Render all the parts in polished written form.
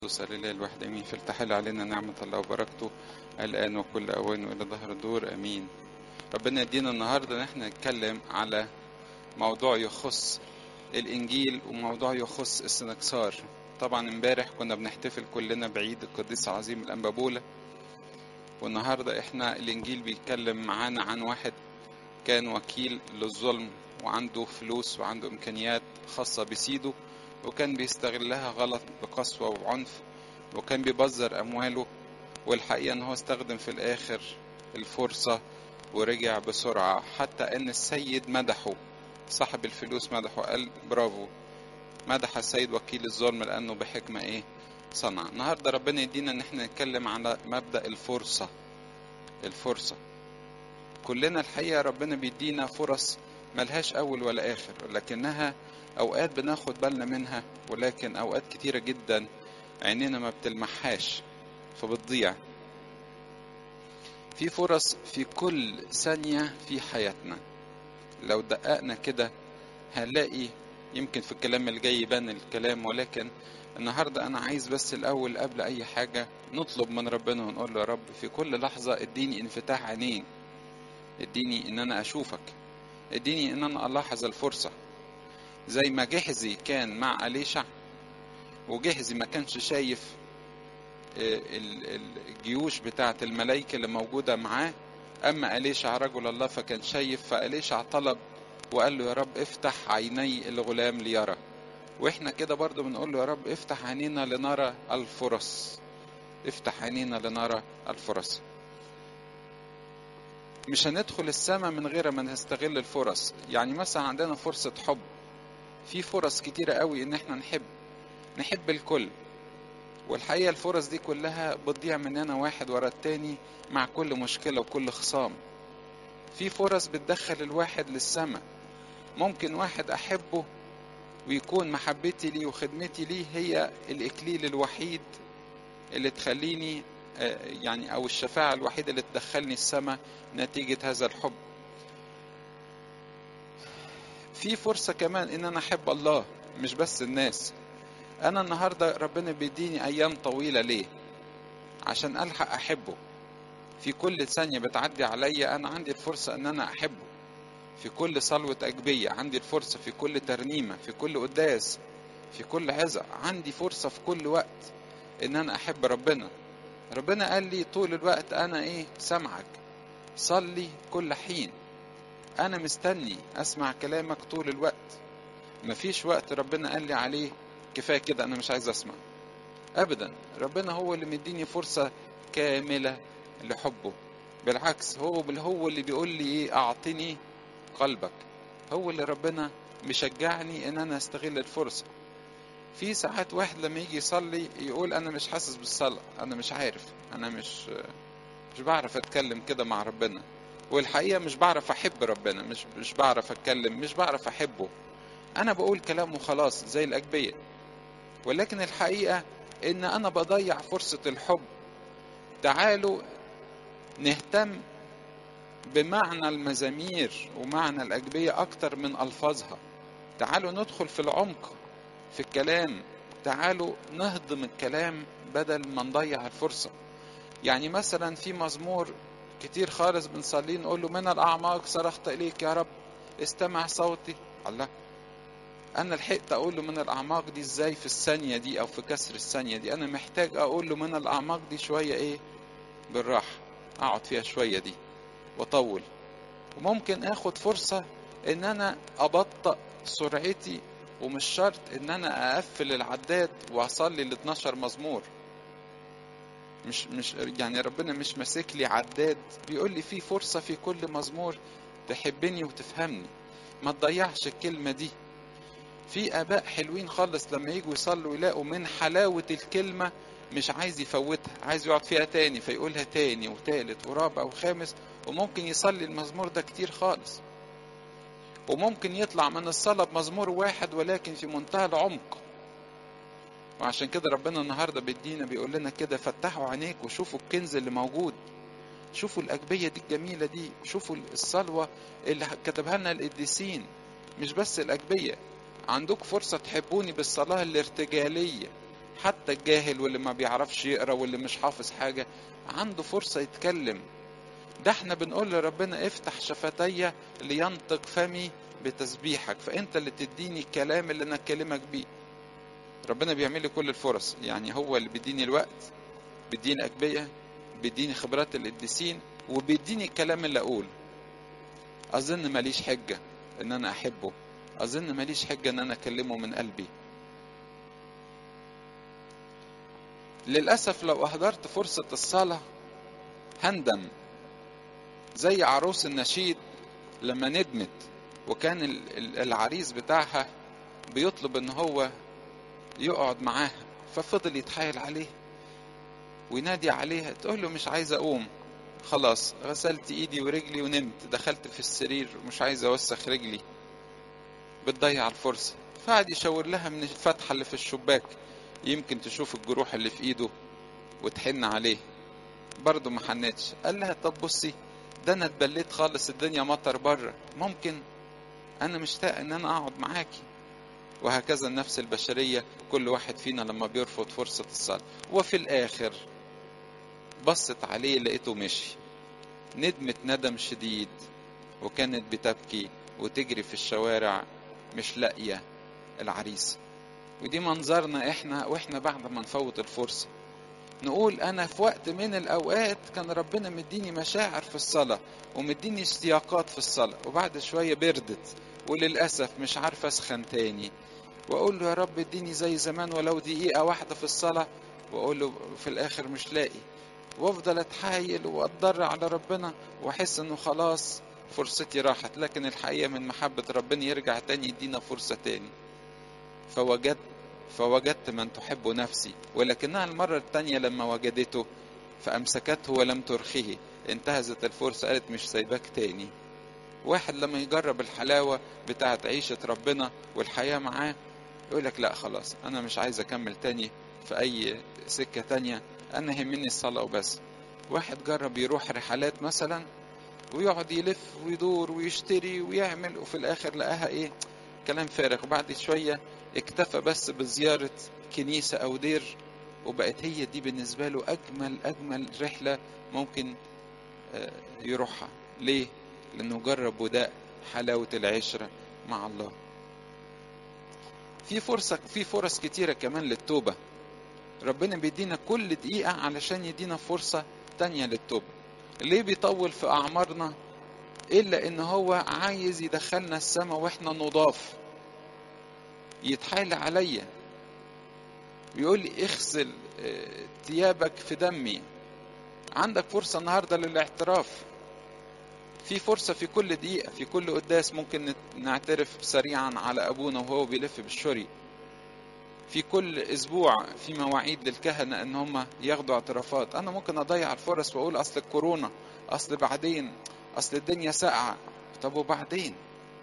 صلى الله الواحد امين. فلتحل علينا نعمة الله وبركته الان وكل اوان والى ظهر الدور امين. ربنا يدينا النهارده ان احنا نتكلم على موضوع يخص الانجيل وموضوع يخص السنكسار. طبعا امبارح كنا بنحتفل كلنا بعيد القديس العظيم الانبابولة، والنهارده احنا الانجيل بيتكلم معانا عن واحد كان وكيل للظلم وعنده فلوس وعنده امكانيات خاصة بسيده، وكان بيستغلها غلط بقسوة وعنف، وكان بيبذر أمواله. والحقيقة أنه استخدم في الآخر الفرصة ورجع بسرعة، حتى أن السيد مدحه، صاحب الفلوس مدحه، قال برافو، مدح السيد وكيل الظلم لأنه بحكمة صنع. النهاردة ربنا يدينا أن احنا نتكلم على مبدأ الفرصة. الفرصة كلنا الحقيقة ربنا بيدينا فرص ملهاش أول ولا آخر، ولكنها أوقات بناخد بالنا منها، ولكن أوقات كتيرة جدا عينينا ما بتلمحهاش فبتضيع. في فرص في كل ثانية في حياتنا، لو دققنا كده هنلاقي. يمكن في الكلام اللي جاي يبان الكلام، ولكن النهاردة أنا عايز بس الأول قبل أي حاجة نطلب من ربنا ونقول له يا رب في كل لحظة اديني انفتاح عينين، اديني ان انا اشوفك، اديني ان انا الاحظ الفرصة. زي ما جحزي كان مع أليشع، وجحزي ما كانش شايف الجيوش بتاعة الملائكة اللي موجودة معاه، اما أليشع رجل الله فكان شايف. فأليشع طلب وقال له يا رب افتح عيني الغلام ليرى. واحنا كده برضو بنقول له يا رب افتح عينينا لنرى الفرص، افتح عينينا لنرى الفرص. مش هندخل السماء من غير ما نستغل الفرص. يعني مثلا عندنا فرصة حب، في فرص كتيرة قوي ان احنا نحب الكل، والحقيقة الفرص دي كلها بتضيع مننا واحد ورا التاني مع كل مشكلة وكل خصام. في فرص بتدخل الواحد للسماء. ممكن واحد احبه ويكون محبتي ليه وخدمتي ليه هي الاكليل الوحيد اللي تخليني يعني او الشفاعة الوحيدة اللي تدخلني السماء نتيجة هذا الحب. في فرصة كمان ان انا احب الله مش بس الناس. انا النهاردة ربنا بيديني ايام طويلة ليه؟ عشان الحق احبه. في كل ثانية بتعدي عليا انا عندي الفرصة ان انا احبه. في كل صلوة اجبية عندي الفرصة، في كل ترنيمة، في كل قداس، في كل عظة، عندي فرصة في كل وقت ان انا احب ربنا. ربنا قال لي طول الوقت انا سمعك، صلي كل حين، انا مستني اسمع كلامك طول الوقت. مفيش وقت ربنا قال لي عليه كفاية كده انا مش عايز اسمع ابدا. ربنا هو اللي مديني فرصة كاملة لحبه. بالعكس هو اللي بيقول لي اعطني قلبك. هو اللي ربنا مشجعني ان انا استغل الفرصة. في ساعات واحد لما يجي يصلي يقول انا مش حاسس بالصلاة، انا مش عارف، انا مش بعرف اتكلم كده مع ربنا. والحقيقة مش بعرف احب ربنا، مش بعرف اتكلم، مش بعرف احبه. انا بقول كلام وخلاص زي الاجبية. ولكن الحقيقة ان انا بضيع فرصة الحب. تعالوا نهتم بمعنى المزامير ومعنى الاجبية اكتر من الفاظها. تعالوا ندخل في العمق في الكلام، تعالوا نهضم الكلام بدل ما نضيع الفرصة. يعني مثلا في مزمور كتير خالص بنصليه نقول له من الاعماق صرخت اليك يا رب استمع صوتي. الله، انا لحقت اقول له من الاعماق دي ازاي في الثانية دي او في كسر الثانية دي؟ انا محتاج اقول له من الاعماق دي شوية بالراحة، اقعد فيها شوية دي واطول. وممكن اخد فرصة ان انا ابطأ سرعتي، ومش شرط ان انا اقفل العداد واصلي ال 12 مزمور. مش يعني ربنا مش ماسك لي عداد، بيقول لي في فرصة في كل مزمور تحبني وتفهمني، ما تضيعش الكلمة دي. في اباء حلوين خالص لما يجوا يصلوا يلاقوا من حلاوة الكلمة مش عايز يفوتها، عايز يقعد فيها تاني فيقولها تاني وتالت ورابع وخامس. وممكن يصلي المزمور ده كتير خالص، وممكن يطلع من الصلاة بمزمور واحد ولكن في منتهى العمق. وعشان كده ربنا النهاردة بيدينا بيقول لنا كده فتحوا عينيك وشوفوا الكنز اللي موجود، شوفوا الأجبية دي الجميلة دي، شوفوا الصلوة اللي كتبها لنا القديسين. مش بس الأجبية، عندك فرصة تحبوني بالصلاة الارتجالية حتى الجاهل واللي ما بيعرفش يقرأ واللي مش حافظ حاجة عنده فرصة يتكلم. ده احنا بنقول لربنا افتح شفتي لينطق فمي بتسبيحك، فانت اللي تديني الكلام اللي انا اكلمك بيه. ربنا بيعمل لي كل الفرص، يعني هو اللي بيديني الوقت، بيديني أجبية، بيديني خبرات القديسين، وبيديني الكلام اللي اقول. اظن ماليش حجة ان انا احبه، اظن ماليش حجة ان انا اكلمه من قلبي. للأسف لو اهدرت فرصة الصلاة هندم، زي عروس النشيد لما ندمت وكان العريس بتاعها بيطلب ان هو يقعد معاها، ففضل يتحايل عليه وينادي عليها، تقول له مش عايز اقوم، خلاص غسلت ايدي ورجلي ونمت، دخلت في السرير مش عايز اوسخ رجلي. بتضيع الفرصة. فقعد يشاور لها من الفتحة اللي في الشباك يمكن تشوف الجروح اللي في ايده وتحن عليه، برضه ما حنتش. قال لها طب بصي، ده انا اتبليت خالص، الدنيا مطر بره، ممكن انا مشتاق ان انا اقعد معاكي. وهكذا النفس البشرية، كل واحد فينا لما بيرفض فرصة الصلاة وفي الاخر بصت عليه لقيته مشي، ندمت ندم شديد وكانت بتبكي وتجري في الشوارع مش لاقية العريس. ودي منظرنا احنا واحنا بعد ما نفوت الفرصة، نقول انا في وقت من الاوقات كان ربنا مديني مشاعر في الصلاة ومديني اشتياقات في الصلاة، وبعد شوية بردت وللأسف مش عارف اسخن تاني، واقول له يا رب اديني زي زمان ولو دقيقة واحدة في الصلاة، واقول له في الاخر مش لاقي، وافضل اتحايل واتضرع على ربنا واحس انه خلاص فرصتي راحت. لكن الحقيقة من محبة ربنا يرجع تاني يدينا فرصة تاني. فوجدت من تحب نفسي، ولكنها المرة التانية لما وجدته فأمسكته ولم ترخيه، انتهزت الفرصة، قالت مش سايباك تاني. واحد لما يجرب الحلاوة بتاعت عيشة ربنا والحياة معاه يقولك لا خلاص أنا مش عايز أكمل تاني في أي سكة تانية، أنا يهمني الصلاة وبس. واحد جرب يروح رحلات مثلا ويقعد يلف ويدور ويشتري ويعمل، وفي الآخر لقاها إيه؟ كلام فارغ. وبعد شوية اكتفى بس بزيارة كنيسة أو دير، وبقت هي دي بالنسبة له أجمل رحلة ممكن يروحها. ليه؟ لأنه جرب وداء حلاوة العشرة مع الله. في فرص كتيرة كمان للتوبة. ربنا بيدينا كل دقيقة علشان يدينا فرصة تانية للتوبة. ليه بيطول في أعمارنا؟ إلا إن هو عايز يدخلنا السماء وإحنا نضاف. يتحايل عليا ويقول لي اغسل ثيابك في دمي. عندك فرصة النهاردة للاعتراف، في فرصة في كل دقيقة، في كل قداس ممكن نعترف سريعا على أبونا وهو بيلف بالشري. في كل أسبوع في مواعيد للكهنة إن هم ياخدوا اعترافات. أنا ممكن أضيع الفرص وأقول أصل الكورونا، أصل بعدين، أصل الدنيا ساقعة. طب وبعدين؟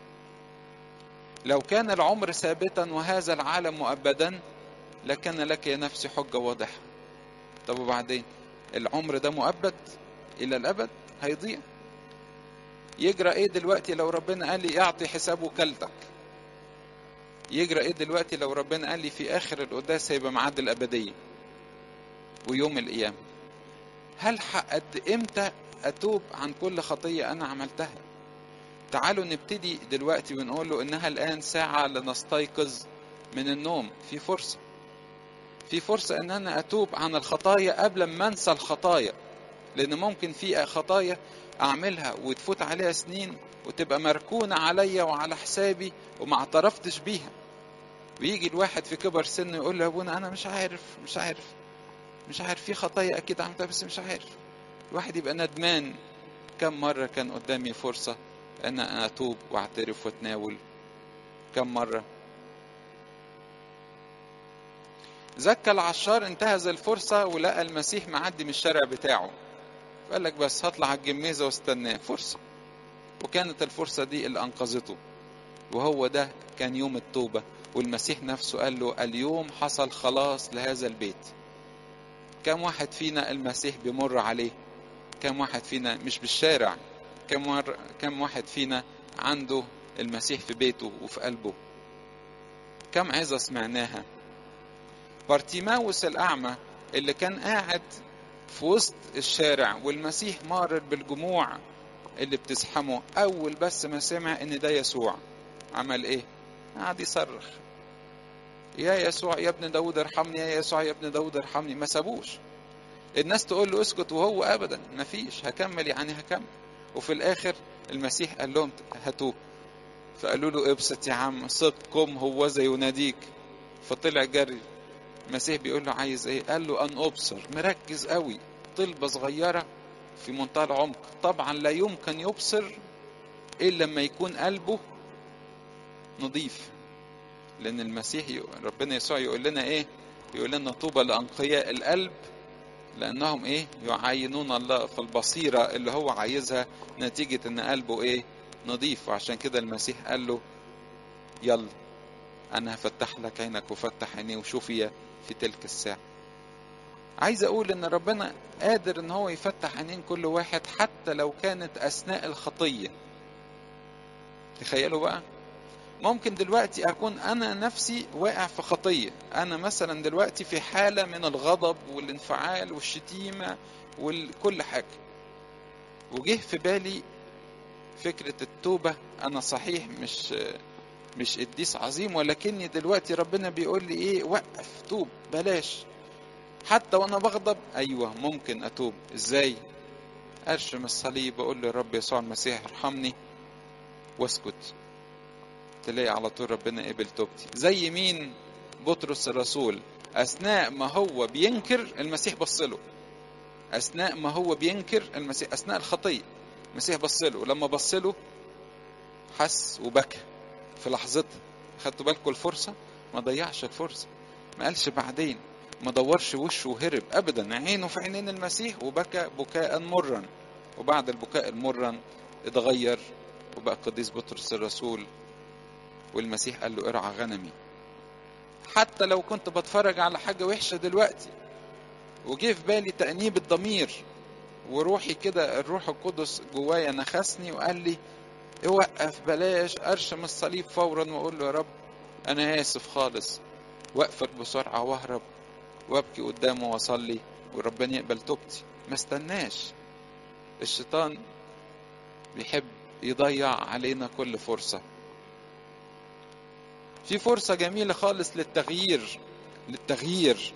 لو كان العمر ثابتا وهذا العالم مؤبدا لكان لك يا نفسي حجة واضحة. طب وبعدين؟ العمر ده مؤبد إلى الأبد، هيضيع. يجرى إيه دلوقتي لو ربنا قال لي اعطي حساب وكالتك؟ يجرى إيه دلوقتي لو ربنا قال لي في آخر القداس هيبقى معاد الأبدية ويوم القيامة؟ هل قد إمتى أتوب عن كل خطية أنا عملتها؟ تعالوا نبتدي دلوقتي ونقول له إنها الآن ساعة لنستيقظ من النوم. في فرصة إن أنا أتوب عن الخطايا قبل ما أنسى الخطايا، لأن ممكن في خطايا أعملها وتفوت عليها سنين وتبقى مركونة عليا وعلى حسابي وما اعترفتش بيها، ويجي الواحد في كبر سن يقول له يا ابونا أنا مش عارف في خطايا أكيد عملتها بس مش عارف. الواحد يبقى ندمان. كم مرة كان قدامي فرصة أن أنا أتوب وأعترف وأتناول؟ كم مرة؟ زكى العشار انتهز الفرصة ولقى المسيح معدي من الشارع بتاعه، فقال لك بس هطلع على الجميزة واستناه. فرصة، وكانت الفرصة دي اللي أنقذته. وهو ده كان يوم التوبة، والمسيح نفسه قال له اليوم حصل خلاص لهذا البيت. كم واحد فينا المسيح بيمر عليه؟ كم واحد فينا مش بالشارع؟ كم واحد فينا عنده المسيح في بيته وفي قلبه؟ كم عظة سمعناها بارتيماوس الأعمى اللي كان قاعد في وسط الشارع والمسيح مارر بالجموع اللي بتزحمه، أول بس ما سمع إن ده يسوع عمل إيه؟ قعد يصرخ: يا يسوع يا ابن داود ارحمني، يا يسوع يا ابن داود ارحمني. ما سابوش الناس تقول له اسكت، وهو أبدا مفيش، هكمل يعني هكمل. وفي الآخر المسيح قال لهم هاتوه، فقالوا له ابسط يا عم، صدقكم هو زي يناديك. فطلع جري. المسيح بيقول له عايز ايه؟ قال له ان ابصر. مركز قوي، طلبة صغيرة في منتهى العمق. طبعا لا يمكن يبصر الا لما يكون قلبه نظيف، لان المسيح ربنا يسوع يقول لنا ايه؟ يقول لنا طوبى لانقياء القلب لانهم ايه؟ يعاينون الله. في البصيرة اللي هو عايزها نتيجة ان قلبه ايه؟ نظيف. وعشان كده المسيح قال له يلا انا هفتح لك عينك، وفتح عينيه وشوفي في تلك الساعة. عايز اقول ان ربنا قادر ان هو يفتح عينين كل واحد حتى لو كانت اثناء الخطية. تخيلوا بقى، ممكن دلوقتي اكون انا نفسي واقع في خطية، انا مثلا دلوقتي في حالة من الغضب والانفعال والشتيمة وكل حاجة، وجه في بالي فكرة التوبة. انا صحيح مش قديس عظيم، ولكني دلوقتي ربنا بيقول لي ايه؟ وقف، توب، بلاش. حتى وانا بغضب ايوه ممكن اتوب. ازاي؟ ارشم الصليب، اقول للرب يسوع المسيح ارحمني، واسكت. تلاقي على طول ربنا قبل توبتي. زي مين؟ بطرس الرسول، اثناء ما هو بينكر المسيح بصله. اثناء ما هو بينكر المسيح، اثناء الخطيه المسيح بصله، ولما بصله حس وبكى في لحظتها. خدتوا بالكم الفرصه؟ ما ضيعش الفرصه، ما قالش بعدين، ما دورش وشه وهرب ابدا، عينه في عينين المسيح وبكى بكاء مرا. وبعد البكاء المرا اتغير وبقى قديس بطرس الرسول، والمسيح قال له ارعى غنمي. حتى لو كنت بتفرج على حاجة وحشة دلوقتي وجه في بالي تأنيب الضمير، وروحي كده الروح القدس جوايا نخسني وقال لي اوقف، بلاش، ارشم الصليب فورا واقول له يا رب انا اسف خالص، واقفك بسرعة واهرب وابكي قدامه واصلي وربنا يقبل توبتي. ما استناش. الشيطان بيحب يضيع علينا كل فرصة. في فرصة جميلة خالص للتغيير.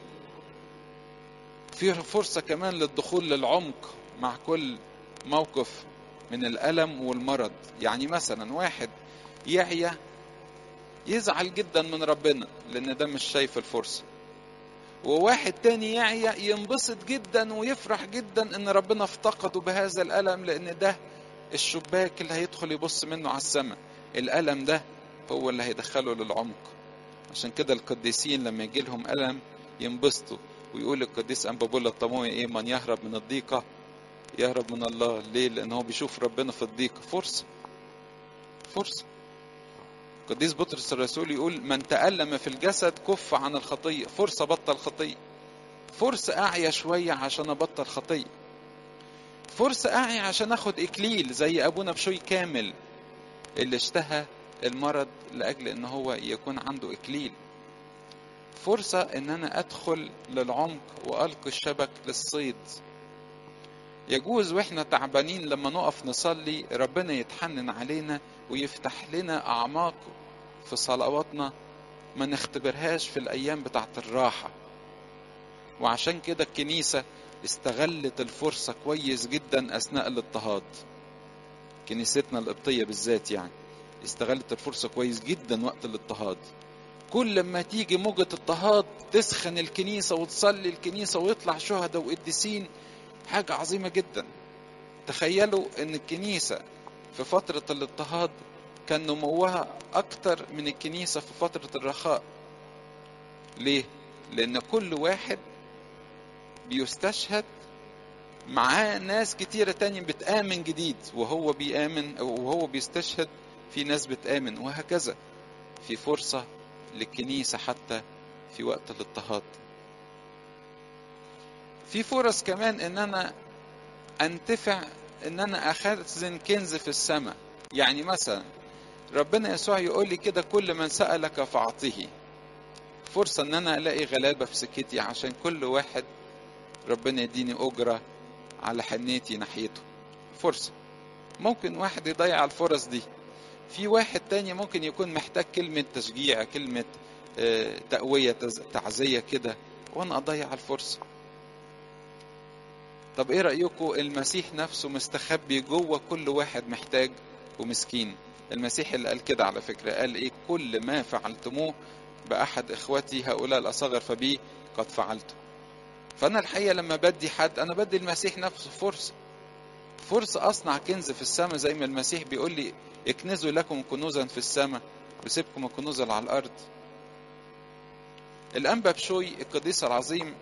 في فرصة كمان للدخول للعمق مع كل موقف من الألم والمرض. يعني مثلا واحد يعيا يزعل جدا من ربنا لأن ده مش شايف الفرصة، وواحد تاني يعيا ينبسط جدا ويفرح جدا ان ربنا افتقده بهذا الألم، لان ده الشباك اللي هيدخل يبص منه على السماء. الألم ده هو اللي هيدخله للعمق. عشان كده القديسين لما يجي لهم ألم ينبسطوا، ويقول القديس أنبابولا الطموي ايه؟ من يهرب من الضيقة يهرب من الله. ليه؟ لأنه بيشوف ربنا في الضيقة فرصة. القديس بطرس الرسول يقول من تألم في الجسد كف عن الخطية. فرصة بطل خطية، فرصة أعيا شوية عشان أبطل خطية، فرصة أعيا عشان أخد إكليل زي أبونا بشوي كامل اللي اشتهى المرض لأجل إن هو يكون عنده إكليل. فرصة إن أنا أدخل للعمق وألقي الشبك للصيد. يجوز وإحنا تعبانين لما نقف نصلي ربنا يتحنن علينا ويفتح لنا أعماق في صلواتنا ما نختبرهاش في الأيام بتاعت الراحة. وعشان كده الكنيسة استغلت الفرصة كويس جدا أثناء الاضطهاد. كنيستنا القبطية بالذات يعني استغلت الفرصة كويس جدا وقت الاضطهاد. كل ما تيجي موجة اضطهاد تسخن الكنيسة وتصلي الكنيسة ويطلع شهداء وقديسين، حاجة عظيمة جدا. تخيلوا ان الكنيسة في فترة الاضطهاد كان نموها اكتر من الكنيسة في فترة الرخاء. ليه؟ لان كل واحد بيستشهد معاه ناس كتيرة تانية بتآمن جديد، وهو بيآمن وهو بيستشهد في ناس بتآمن، وهكذا. في فرصة للكنيسة حتى في وقت الاضطهاد. في فرص كمان ان انا انتفع، ان انا اخزن كنز في السماء. يعني مثلا ربنا يسوع يقول لي كده كل من سألك فأعطيه. فرصة ان انا الاقي غلابة في سكتي، عشان كل واحد ربنا يديني اجرة على حنيتي ناحيته. فرصة. ممكن واحد يضيع الفرص دي. في واحد تاني ممكن يكون محتاج كلمة تشجيع، كلمة تقوية، تعزية كده، وانا اضيع الفرصة. طب ايه رأيكم؟ المسيح نفسه مستخبي جوه كل واحد محتاج ومسكين. المسيح اللي قال كده على فكرة، قال ايه؟ كل ما فعلتموه بأحد اخوتي هؤلاء الأصغر فبي قد فعلته. فأنا الحقيقة لما بدي حد، أنا بدي المسيح نفسه فرصة أصنع كنز في السماء، زي ما المسيح بيقول لي اكنزوا لكم كنوزا في السماء وسيبكم الكنوز اللي على الأرض. الأنبا بشوي القديس العظيم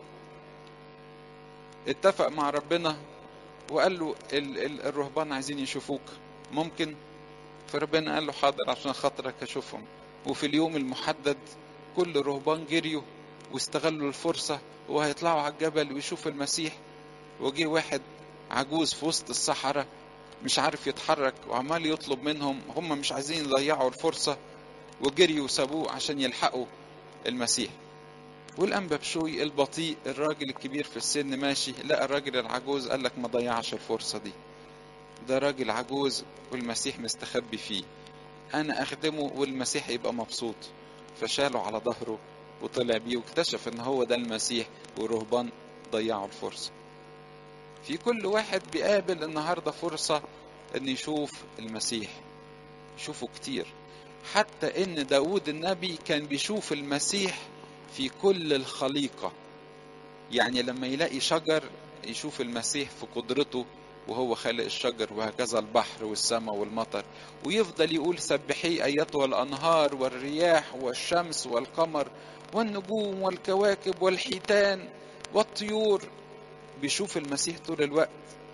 اتفق مع ربنا وقال له الرهبان عايزين يشوفوك، ممكن؟ فربنا قال له حاضر عشان خاطرك اشوفهم. وفي اليوم المحدد كل الرهبان جريوا واستغلوا الفرصة وهيطلعوا على الجبل ويشوفوا المسيح. وجي واحد عجوز في وسط الصحراء مش عارف يتحرك وعمال يطلب منهم، هم مش عايزين يضيعوا الفرصة، وجريوا وسابوه عشان يلحقوا المسيح. والأنبا بشوي البطيء، الراجل الكبير في السن ماشي، لقى الراجل العجوز، قال لك ما ضيعش الفرصة دي، ده راجل عجوز والمسيح مستخبي فيه، أنا أخدمه والمسيح يبقى مبسوط. فشاله على ظهره وطلع بيه واكتشف إن هو ده المسيح، والرهبان ضيعوا الفرصة. في كل واحد بيقابل النهاردة فرصة إن يشوف المسيح، يشوفه كتير. حتى إن داود النبي كان بيشوف المسيح في كل الخليقة. يعني لما يلاقي شجر يشوف المسيح في قدرته وهو خالق الشجر، وهكذا البحر والسماء والمطر. ويفضل يقول سبحي أيتها الأنهار والرياح والشمس والقمر والنجوم والكواكب والحيتان والطيور. بيشوف المسيح طول الوقت.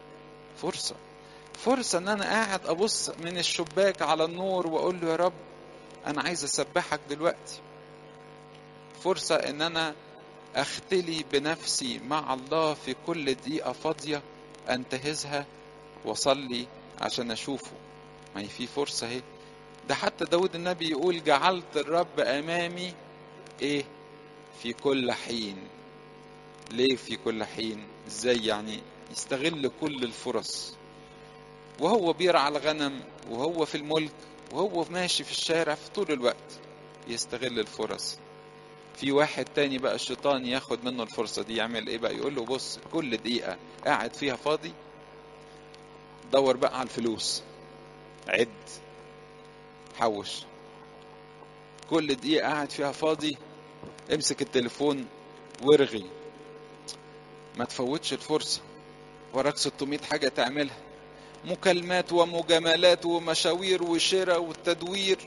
فرصة ان انا قاعد ابص من الشباك على النور واقول له يا رب انا عايز اسبحك دلوقتي. فرصة ان انا اختلي بنفسي مع الله في كل دقيقة فاضية انتهزها واصلي عشان اشوفه. ما هي في فرصة اهي. ده حتى داود النبي يقول جعلت الرب امامي ايه؟ في كل حين. ليه في كل حين؟ ازاي يعني؟ يستغل كل الفرص، وهو بيرعى الغنم، وهو في الملك، وهو ماشي في الشارع، في طول الوقت يستغل الفرص. في واحد تاني بقى الشيطان ياخد منه الفرصة دي، يعمل ايه بقى؟ يقول له بص كل دقيقة قاعد فيها فاضي دور بقى على الفلوس، عد، حوش. كل دقيقة قاعد فيها فاضي امسك التليفون وارغي، ما تفوتش الفرصة، وراك 600 حاجة تعملها، مكالمات ومجاملات ومشاوير وشراء والتدوير.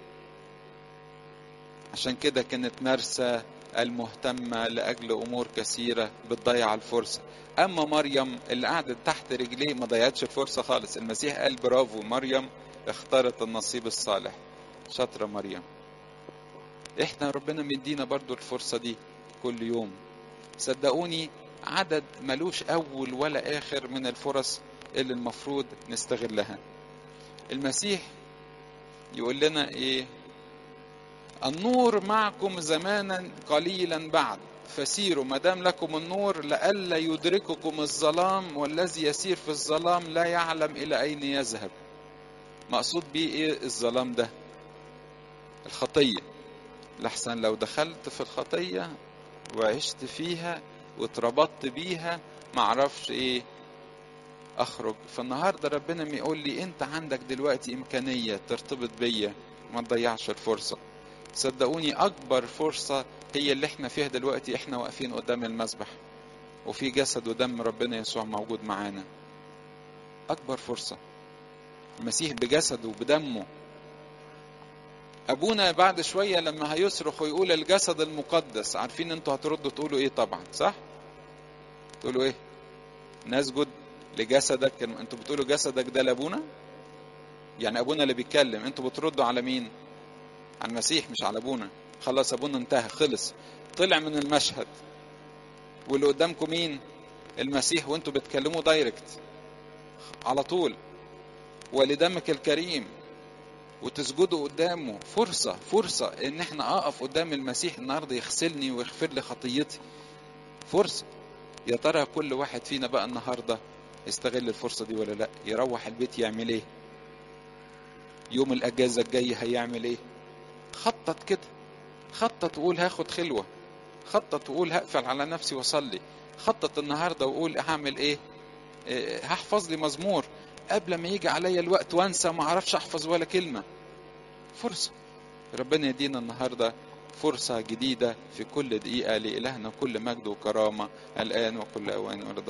عشان كده كانت مرسى المهتمة لأجل أمور كثيرة بتضيع الفرصة. أما مريم اللي قعدت تحت رجليه ما ضيعتش الفرصة خالص. المسيح قال برافو مريم اختارت النصيب الصالح. شاطرة مريم. احنا ربنا مدينا برضو الفرصة دي كل يوم. صدقوني عدد ملوش أول ولا آخر من الفرص اللي المفروض نستغلها. المسيح يقول لنا ايه؟ النور معكم زمانا قليلا بعد فسيروا ما دام لكم النور لئلا يدرككم الظلام، والذي يسير في الظلام لا يعلم إلى أين يذهب. مقصود بيه ايه الظلام ده؟ الخطية. لحسن لو دخلت في الخطية وعشت فيها واتربطت بيها معرفش ايه اخرج. فالنهاردة ربنا بيقول لي انت عندك دلوقتي امكانية ترتبط بيا، ما تضيعش الفرصة. صدقوني اكبر فرصة هي اللي احنا فيها دلوقتي، احنا واقفين قدام المسبح وفي جسد ودم ربنا يسوع موجود معانا. اكبر فرصة المسيح بجسده وبدمه. ابونا بعد شوية لما هيصرخ ويقول الجسد المقدس، عارفين انتوا هتردوا تقولوا ايه؟ طبعا صح، تقولوا ايه؟ نسجد لجسدك. انتوا بتقولوا جسدك ده لابونا، يعني ابونا اللي بيتكلم، انتوا بتردوا على مين؟ على المسيح مش على ابونا. خلاص ابونا انتهى، خلص، طلع من المشهد، واللي قدامكم مين؟ المسيح، وانتوا بتكلموا دايركت على طول. ولدمك الكريم وتسجدوا قدامه. فرصة ان احنا اقف قدام المسيح النهارده يغسلني ويغفر لي خطيتي. فرصة. يا ترى كل واحد فينا بقى النهارده استغل الفرصة دي ولا لا؟ يروح البيت يعمل ايه؟ يوم الاجازة الجاي هيعمل ايه؟ خطط كده، خطط وقول هاخد خلوة، خطط وقول هقفل على نفسي واصلي، خطط النهارده وقول هعمل ايه؟ هحفظ لي مزمور قبل ما يجي عليا الوقت وانسى ما اعرفش احفظ ولا كلمة. فرصة. ربنا يدينا النهارده فرصة جديدة في كل دقيقة. لإلهنا كل مجد وكرامة الآن وكل أوان ورضا.